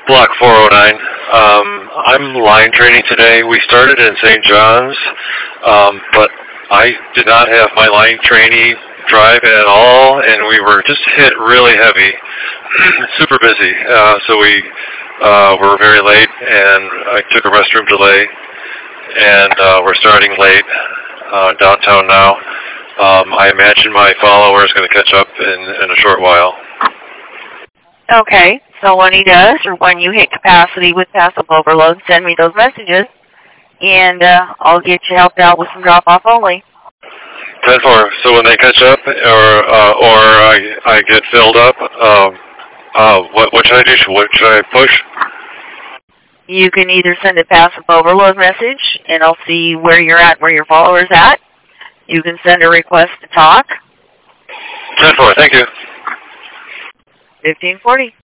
Block 409. I'm line training today. We started in St. John's, but I did not have my line trainee drive at all, and we were just hit really heavy. Super busy. So we were very late, and I took a restroom delay, and we're starting late downtown now. I imagine my follower is going to catch up in a short while. Okay, so when he does, or when you hit capacity with passive overload, send me those messages, and I'll get you helped out with some drop-off only. 10-4. So when they catch up, or I get filled up, what should I do? What should I push? You can either send a passive overload message, and I'll see where you're at, where your follower's at. You can send a request to talk. 10-4. Thank you. 1540.